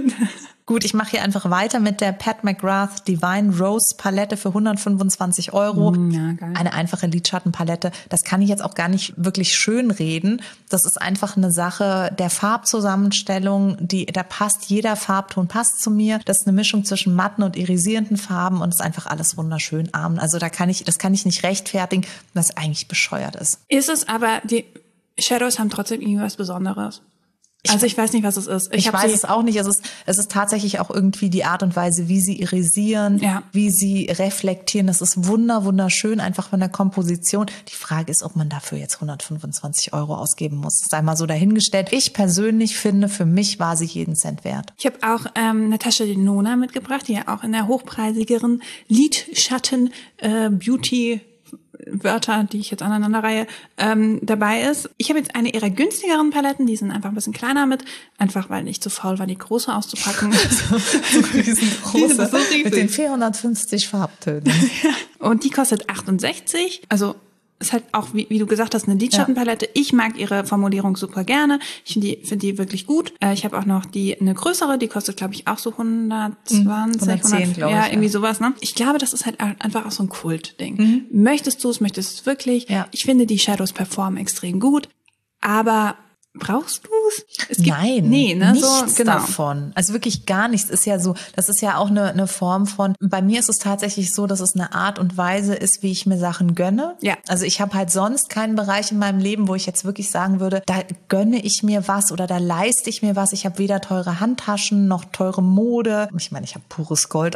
Gut, ich mache hier einfach weiter mit der Pat McGrath Divine Rose Palette für 125 €. Ja, geil. Eine einfache Lidschattenpalette. Das kann ich jetzt auch gar nicht wirklich schön reden. Das ist einfach eine Sache der Farbzusammenstellung. Da passt jeder Farbton passt zu mir. Das ist eine Mischung zwischen matten und irisierenden Farben und ist einfach alles wunderschön arm. Also das kann ich nicht rechtfertigen, was eigentlich bescheuert ist. Ist es aber, die Shadows haben trotzdem irgendwie was Besonderes. Also ich weiß nicht, was es ist. Ich hab weiß sie- es auch nicht. Es ist tatsächlich auch irgendwie die Art und Weise, wie sie irisieren, Ja. wie sie reflektieren. Das ist wunderschön, einfach von der Komposition. Die Frage ist, ob man dafür jetzt 125 € ausgeben muss. Sei mal so dahingestellt. Ich persönlich finde, für mich war sie jeden Cent wert. Ich habe auch Natascha Denona mitgebracht, die ja auch in der hochpreisigeren Lidschatten Beauty Wörter, die ich jetzt aneinanderreihe, dabei ist. Ich habe jetzt eine ihrer günstigeren Paletten, die sind einfach ein bisschen kleiner einfach weil ich zu faul war, die große auszupacken. So riesengroße, so riesig. mit den 450 Farbtönen. Und die kostet 68, also ist halt auch, wie du gesagt hast, eine Lidschattenpalette. Ich mag ihre Formulierung super gerne. Ich finde die wirklich gut. Ich habe auch noch eine größere, die kostet, glaube ich, auch so 120, 110, glaube ich. Ja, irgendwie sowas, ne? Ich glaube, das ist halt einfach auch so ein Kultding. Möchtest du es wirklich? Ja. Ich finde, die Shadows performen extrem gut. Aber brauchst du es? Nein, ne? Nichts genau. davon. Also wirklich gar nichts. Ist ja so, das ist ja auch eine Form von, bei mir ist es tatsächlich so, dass es eine Art und Weise ist, wie ich mir Sachen gönne. Ja. Also ich habe halt sonst keinen Bereich in meinem Leben, wo ich jetzt wirklich sagen würde, da gönne ich mir was oder da leiste ich mir was. Ich habe weder teure Handtaschen noch teure Mode. Ich meine, ich habe pures Gold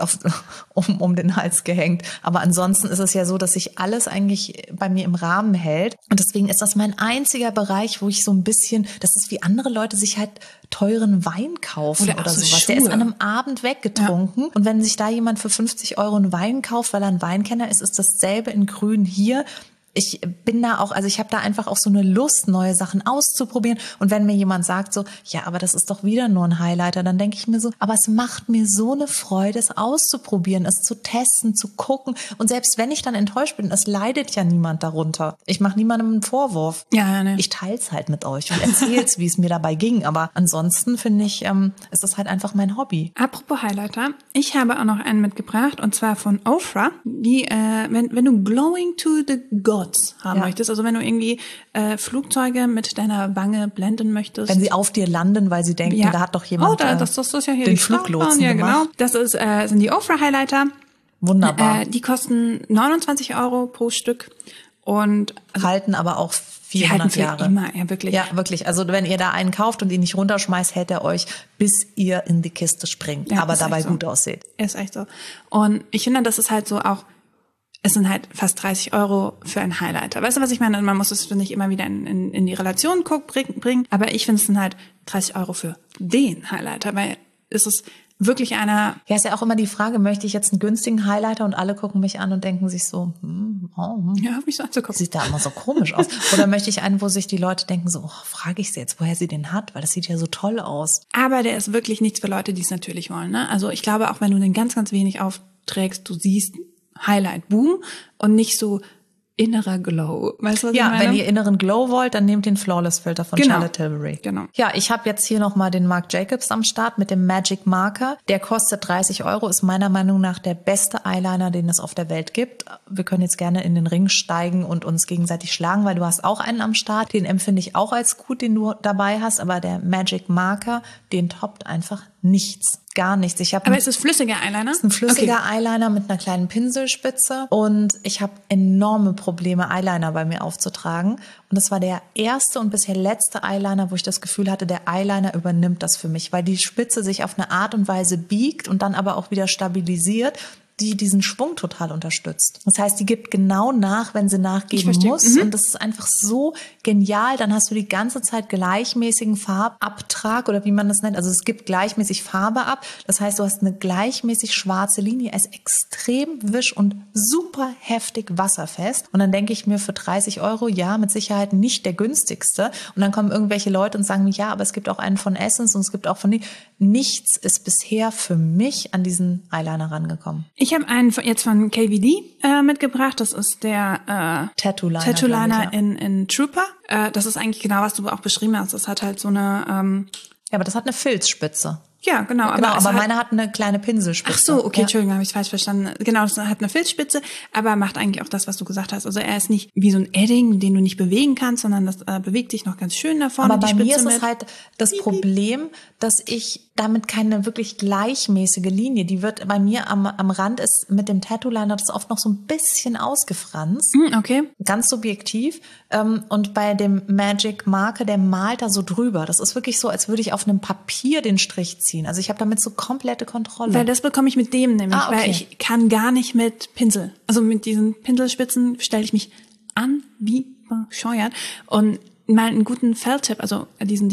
um den Hals gehängt. Aber ansonsten ist es ja so, dass sich alles eigentlich bei mir im Rahmen hält. Und deswegen ist das mein einziger Bereich, wo ich so ein bisschen, das ist wie andere Leute sich halt teuren Wein kaufen oder so sowas. Schuhe. Der ist an einem Abend weggetrunken. Ja. Und wenn sich da jemand für 50 € einen Wein kauft, weil er ein Weinkenner ist, ist dasselbe in Grün hier. Ich bin da auch, also ich habe da einfach auch so eine Lust, neue Sachen auszuprobieren. Und wenn mir jemand sagt so, ja, aber das ist doch wieder nur ein Highlighter, dann denke ich mir so, aber es macht mir so eine Freude, es auszuprobieren, es zu testen, zu gucken. Und selbst wenn ich dann enttäuscht bin, es leidet ja niemand darunter. Ich mache niemandem einen Vorwurf. Ja, ne. Ich teil's halt mit euch und erzähl's, wie es mir dabei ging. Aber ansonsten finde ich, ist das halt einfach mein Hobby. Apropos Highlighter, ich habe auch noch einen mitgebracht und zwar von Ofra. Die, wenn du Glowing to the Gods haben möchtest, also wenn du irgendwie Flugzeuge mit deiner Wange blenden möchtest. Wenn sie auf dir landen, weil sie denken, da hat doch jemand das ist ja hier den Fluglotsen gemacht. Genau. Das sind die Ofra Highlighter. Wunderbar. Die kosten 29 € pro Stück und halten aber auch 400 Jahre. Immer, ja, wirklich. Ja, wirklich. Also wenn ihr da einen kauft und ihn nicht runterschmeißt, hält er euch, bis ihr in die Kiste springt, ja, aber dabei so. gut aussieht. Ist echt so. Und ich finde, das ist halt so auch, es sind halt fast 30 € für einen Highlighter. Weißt du, was ich meine? Man muss es, finde ich, immer wieder in die Relation bringen. Aber ich finde, es sind halt 30 € für den Highlighter, weil es ist wirklich einer... Ja, ist ja auch immer die Frage, möchte ich jetzt einen günstigen Highlighter und alle gucken mich an und denken sich so, ja, hab mich so anzugucken. Sieht da immer so komisch aus. Oder möchte ich einen, wo sich die Leute denken so, frage ich sie jetzt, woher sie den hat, weil das sieht ja so toll aus. Aber der ist wirklich nichts für Leute, die es natürlich wollen, ne? Also ich glaube, auch wenn du den ganz, ganz wenig aufträgst, du siehst Highlight Boom und nicht so innerer Glow. Weißt du, was ich meine? Wenn ihr inneren Glow wollt, dann nehmt den Flawless Filter von Charlotte Tilbury. Genau. Ja, ich habe jetzt hier nochmal den Marc Jacobs am Start mit dem Magic Marker. Der kostet 30 €, ist meiner Meinung nach der beste Eyeliner, den es auf der Welt gibt. Wir können jetzt gerne in den Ring steigen und uns gegenseitig schlagen, weil du hast auch einen am Start. Den empfinde ich auch als gut, den du dabei hast. Aber der Magic Marker, den toppt einfach nichts. Gar nichts. Aber ist es flüssiger Eyeliner? Es ist ein flüssiger Eyeliner mit einer kleinen Pinselspitze und ich habe enorme Probleme, Eyeliner bei mir aufzutragen. Und das war der erste und bisher letzte Eyeliner, wo ich das Gefühl hatte, der Eyeliner übernimmt das für mich, weil die Spitze sich auf eine Art und Weise biegt und dann aber auch wieder stabilisiert, die diesen Schwung total unterstützt. Das heißt, die gibt genau nach, wenn sie nachgeben muss. Und das ist einfach so genial. Dann hast du die ganze Zeit gleichmäßigen Farbabtrag oder wie man das nennt. Also es gibt gleichmäßig Farbe ab. Das heißt, du hast eine gleichmäßig schwarze Linie. Er ist extrem wisch und super heftig wasserfest. Und dann denke ich mir, für 30 €, ja, mit Sicherheit nicht der günstigste. Und dann kommen irgendwelche Leute und sagen mir, ja, aber es gibt auch einen von Essence und es gibt auch von die. Nichts ist bisher für mich an diesen Eyeliner rangekommen. Ich habe einen jetzt von KVD mitgebracht. Das ist der Tattoo-Liner in Trooper. Das ist eigentlich genau, was du auch beschrieben hast. Das hat halt so eine... ja, aber das hat eine Filzspitze. Ja, genau. Aber meine hat eine kleine Pinselspitze. Ach so, okay, Entschuldigung, habe ich falsch verstanden. Genau, das hat eine Filzspitze, aber macht eigentlich auch das, was du gesagt hast. Also er ist nicht wie so ein Edding, den du nicht bewegen kannst, sondern das bewegt sich noch ganz schön da vorne. Aber bei mir ist es halt das Problem, dass ich damit keine wirklich gleichmäßige Linie, die wird bei mir am Rand ist mit dem Tattoo-Liner das oft noch so ein bisschen ausgefranst. Okay. Ganz subjektiv. Und bei dem Magic Marker, der malt da so drüber. Das ist wirklich so, als würde ich auf einem Papier den Strich ziehen. Also ich habe damit so komplette Kontrolle. Weil das bekomme ich mit dem nämlich, weil ich kann gar nicht mit Pinsel. Also mit diesen Pinselspitzen stelle ich mich an wie bescheuert. Und mal einen guten Felltip, also diesen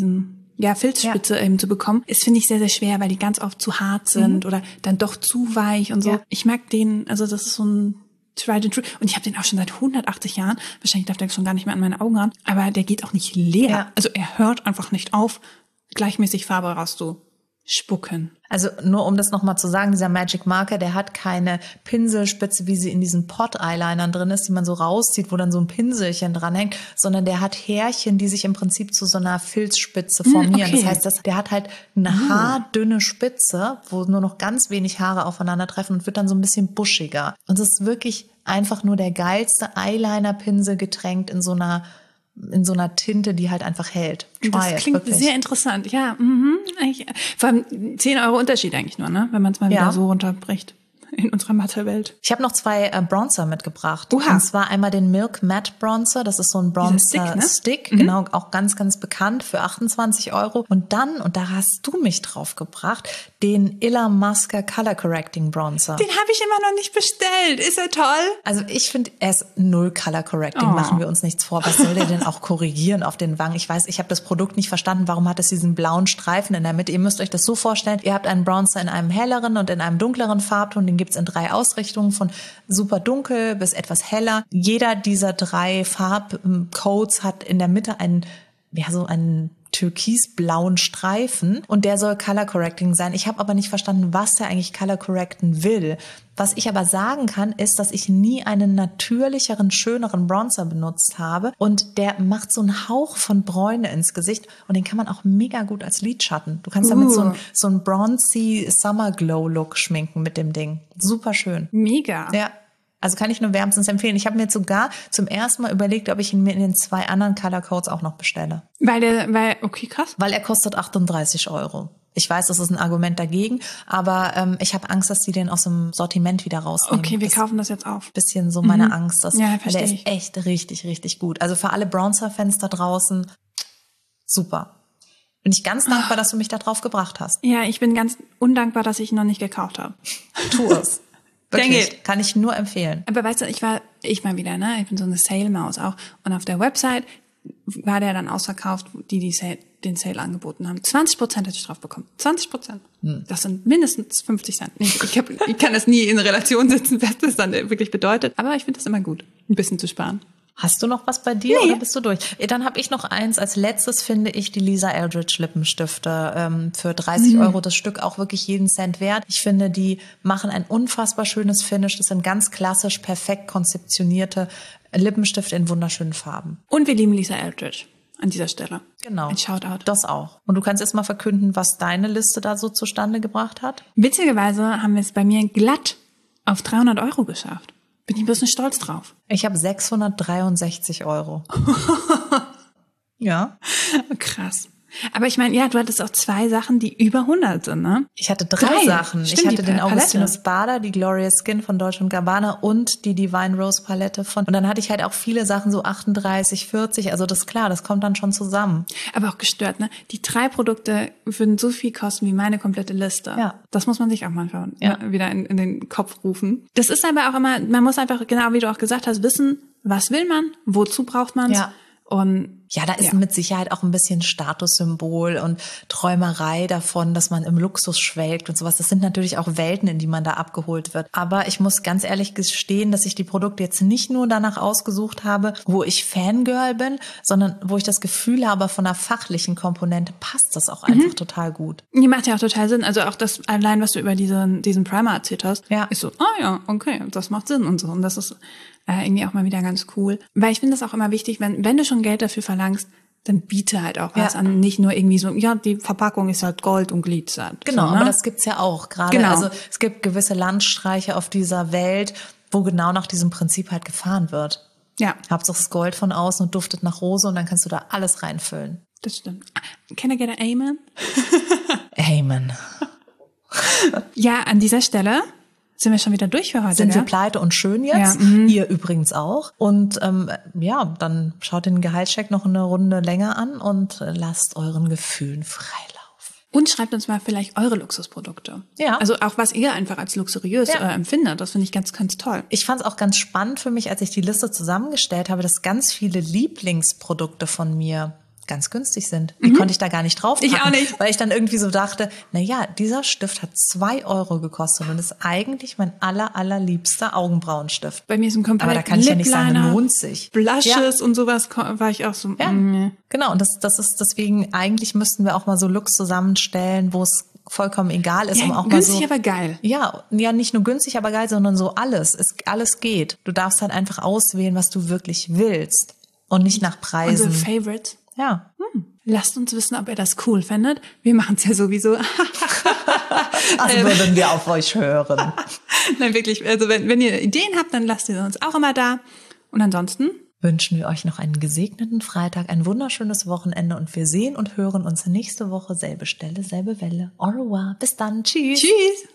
Filzspitze eben zu bekommen, ist, finde ich, sehr, sehr schwer, weil die ganz oft zu hart sind oder dann doch zu weich und so. Ja. Ich mag den, also das ist so ein tried and true. Und ich habe den auch schon seit 180 Jahren. Wahrscheinlich darf der schon gar nicht mehr an meine Augen ran. Aber der geht auch nicht leer. Ja. Also er hört einfach nicht auf, gleichmäßig Farbe rauszuspucken. Also nur um das nochmal zu sagen, dieser Magic Marker, der hat keine Pinselspitze, wie sie in diesen Pot-Eyelinern drin ist, die man so rauszieht, wo dann so ein Pinselchen dranhängt, sondern der hat Härchen, die sich im Prinzip zu so einer Filzspitze formieren. Okay. Das heißt, der hat halt eine haardünne Spitze, wo nur noch ganz wenig Haare aufeinandertreffen und wird dann so ein bisschen buschiger. Und es ist wirklich einfach nur der geilste Eyeliner-Pinsel getränkt in so einer Tinte, die halt einfach hält. Das klingt wirklich sehr interessant. Ja, vor allem 10 € Unterschied eigentlich nur, ne? Wenn man es mal wieder so runterbricht in unserer Mathe-Welt. Ich habe noch 2 Bronzer mitgebracht. Oha. Und zwar einmal den Milk Matte Bronzer. Das ist so ein Bronzer-Stick. Genau, auch ganz, ganz bekannt für 28 €. Und dann, und da hast du mich drauf gebracht, den Illamasqua Color Correcting Bronzer. Den habe ich immer noch nicht bestellt. Ist er toll? Also ich finde, er ist null Color Correcting, machen wir uns nichts vor. Was soll der denn auch korrigieren auf den Wangen? Ich weiß, ich habe das Produkt nicht verstanden. Warum hat es diesen blauen Streifen in der Mitte? Ihr müsst euch das so vorstellen, ihr habt einen Bronzer in einem helleren und in einem dunkleren Farbton. Den gibt's in 3 Ausrichtungen, von super dunkel bis etwas heller. Jeder dieser 3 Farbcodes hat in der Mitte einen türkisblauen Streifen und der soll Color Correcting sein. Ich habe aber nicht verstanden, was der eigentlich Color Correcten will. Was ich aber sagen kann, ist, dass ich nie einen natürlicheren, schöneren Bronzer benutzt habe und der macht so einen Hauch von Bräune ins Gesicht und den kann man auch mega gut als Lidschatten. Du kannst damit so einen bronzy Summer Glow Look schminken mit dem Ding. Super schön. Mega. Ja. Also kann ich nur wärmstens empfehlen. Ich habe mir jetzt sogar zum ersten Mal überlegt, ob ich ihn mir in den 2 anderen Color Codes auch noch bestelle. Okay, krass. Weil er kostet 38 €. Ich weiß, das ist ein Argument dagegen, aber ich habe Angst, dass die den aus dem Sortiment wieder rausnehmen. Okay, wir kaufen das jetzt auf. Bisschen so meine Angst. Ja, weil der ist echt richtig, richtig gut. Also für alle Bronzer-Fans da draußen, super. Bin ich ganz dankbar, dass du mich da drauf gebracht hast. Ja, ich bin ganz undankbar, dass ich ihn noch nicht gekauft habe. Tu es. Wirklich, kann ich nur empfehlen. Aber weißt du, ich mal wieder, ne? Ich bin so eine Sale-Maus auch. Und auf der Website war der dann ausverkauft, die den Sale angeboten haben. 20% hätte ich drauf bekommen. 20%. Das sind mindestens 50 Cent. Ich kann das nie in Relation setzen, was das dann wirklich bedeutet. Aber ich finde das immer gut, ein bisschen zu sparen. Hast du noch was bei dir oder bist du durch? Dann habe ich noch eins. Als letztes finde ich die Lisa Eldridge Lippenstifte für 30 € das Stück auch wirklich jeden Cent wert. Ich finde, die machen ein unfassbar schönes Finish. Das sind ganz klassisch, perfekt konzeptionierte Lippenstifte in wunderschönen Farben. Und wir lieben Lisa Eldridge an dieser Stelle. Genau. Ein Shoutout. Das auch. Und du kannst jetzt mal verkünden, was deine Liste da so zustande gebracht hat? Witzigerweise haben wir es bei mir glatt auf 300 € geschafft. Bin ich ein bisschen stolz drauf. Ich habe 663 €. Ja. Krass. Aber ich meine, ja, du hattest auch 2 Sachen, die über 100 sind, ne? Ich hatte 3 Sachen. Stimmt, ich hatte den Augustinus Bader, die Glorious Skin von Dolce & Gabbana und die Divine Rose Palette und dann hatte ich halt auch viele Sachen, so 38, 40, also das ist klar, das kommt dann schon zusammen. Aber auch gestört, ne? Die 3 Produkte würden so viel kosten wie meine komplette Liste. Ja. Das muss man sich auch manchmal wieder in den Kopf rufen. Das ist aber auch immer, man muss einfach, genau wie du auch gesagt hast, wissen, was will man, wozu braucht man es. Ja. Und ja, da ist mit Sicherheit auch ein bisschen Statussymbol und Träumerei davon, dass man im Luxus schwelgt und sowas. Das sind natürlich auch Welten, in die man da abgeholt wird. Aber ich muss ganz ehrlich gestehen, dass ich die Produkte jetzt nicht nur danach ausgesucht habe, wo ich Fangirl bin, sondern wo ich das Gefühl habe, von der fachlichen Komponente passt das auch einfach total gut. Die macht ja auch total Sinn. Also auch das allein, was du über diesen Primer erzählt hast, ist so, okay, das macht Sinn und so. Und das ist irgendwie auch mal wieder ganz cool. Weil ich finde das auch immer wichtig, wenn du schon Geld dafür verlangst, dann biete halt auch was an. Nicht nur irgendwie so, die Verpackung ist halt Gold und glitzert. Genau, so, ne? aber das gibt's ja auch gerade. Genau. Also es gibt gewisse Landstreiche auf dieser Welt, wo genau nach diesem Prinzip halt gefahren wird. Ja. Hauptsache das Gold von außen und duftet nach Rose und dann kannst du da alles reinfüllen. Das stimmt. Can I get an Amen? Amen. Ja, an dieser Stelle sind wir schon wieder durch für heute. Sind wir pleite und schön jetzt? Ja, ihr übrigens auch. Und dann schaut den Gehaltscheck noch eine Runde länger an und lasst euren Gefühlen freilauf. Und schreibt uns mal vielleicht eure Luxusprodukte. Ja. Also auch, was ihr einfach als luxuriös empfindet. Das finde ich ganz, ganz toll. Ich fand es auch ganz spannend für mich, als ich die Liste zusammengestellt habe, dass ganz viele Lieblingsprodukte von mir ganz günstig sind. Die konnte ich da gar nicht drauf packen. Ich auch nicht. Weil ich dann irgendwie so dachte, dieser Stift hat 2 Euro gekostet und ist eigentlich mein allerliebster Augenbrauenstift. Bei mir ist ein komplett Aber da kann ich ja nicht sagen, lohnt sich. Blushes und sowas war ich auch so. Ja, genau. Und das ist deswegen, eigentlich müssten wir auch mal so Looks zusammenstellen, wo es vollkommen egal ist, Ja, um auch günstig, mal so. aber geil. Ja, nicht nur günstig, aber geil, sondern so alles. Alles geht. Du darfst halt einfach auswählen, was du wirklich willst und nicht nach Preisen. Unsere Favorites. Ja. Lasst uns wissen, ob ihr das cool findet. Wir machen es ja sowieso. Also würden wir auf euch hören. Nein, wirklich. Also wenn ihr Ideen habt, dann lasst ihr uns auch immer da. Und ansonsten wünschen wir euch noch einen gesegneten Freitag, ein wunderschönes Wochenende und wir sehen und hören uns nächste Woche, selbe Stelle, selbe Welle. Au revoir, bis dann, tschüss. Tschüss.